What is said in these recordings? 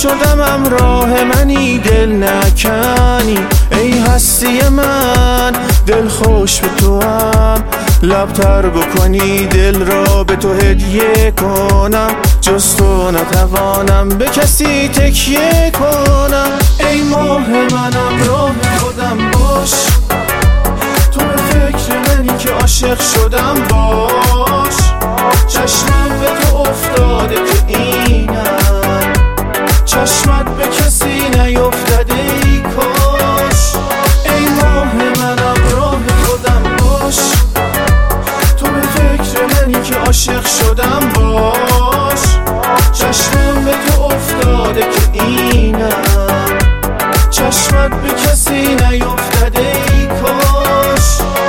شدم همراه منی دل نکنی، ای هستی من دل خوش به تو هم، لبتر بکنی دل را به تو هدیه کنم، جز تو نتوانم به کسی تکیه کنم. ای ماه منم راه خودم باش، تو به فکر منی که عاشق شدم باش، چشمم به تو افتاده که اینم، چشمت به کسی نیفتاده ای کاش. ای ماه منم راه خودم باش، تو به فکر منی که عاشق شدم باش، چشمم به تو افتاده که اینم، چشمت به کسی نیفتاده ای کاش.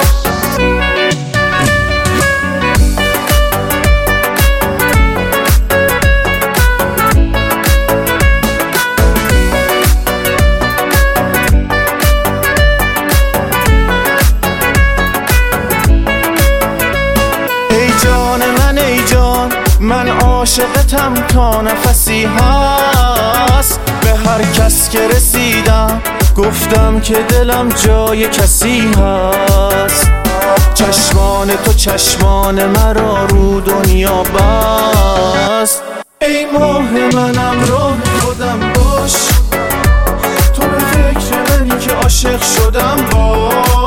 من عاشقتم تا نفسی هست، به هر کس که رسیدم گفتم که دلم جای کسی هست، چشمان تو چشمان مرا رو دنیا بست. ای ماه منم راه خودم باش، تو به فکر منی که عاشق شدم باش،